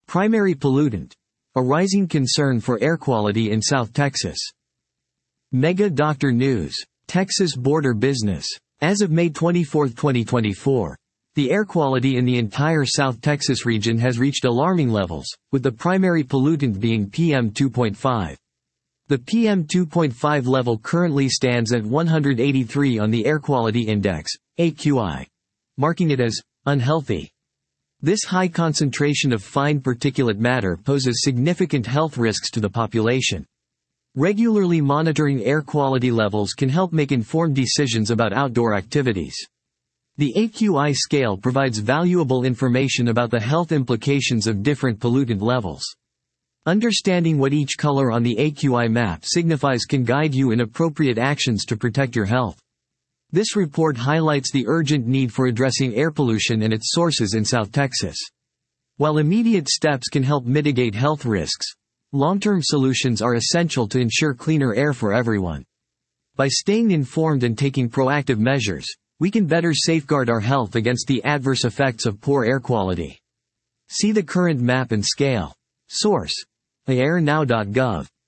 Primary pollutant. A rising concern for air quality in South Texas. Mega Doctor News. Texas Border Business. As of May 24, 2024, the air quality in the entire South Texas region has reached alarming levels, with the primary pollutant being PM2.5. The PM2.5 level currently stands at 183 on the Air Quality Index, AQI, marking it as unhealthy. This high concentration of fine particulate matter poses significant health risks to the population. Regularly monitoring air quality levels can help make informed decisions about outdoor activities. The AQI scale provides valuable information about the health implications of different pollutant levels. Understanding what each color on the AQI map signifies can guide you in appropriate actions to protect your health. This report highlights the urgent need for addressing air pollution and its sources in South Texas. While immediate steps can help mitigate health risks, long-term solutions are essential to ensure cleaner air for everyone. By staying informed and taking proactive measures, we can better safeguard our health against the adverse effects of poor air quality. See the current map and scale. Source: airnow.gov.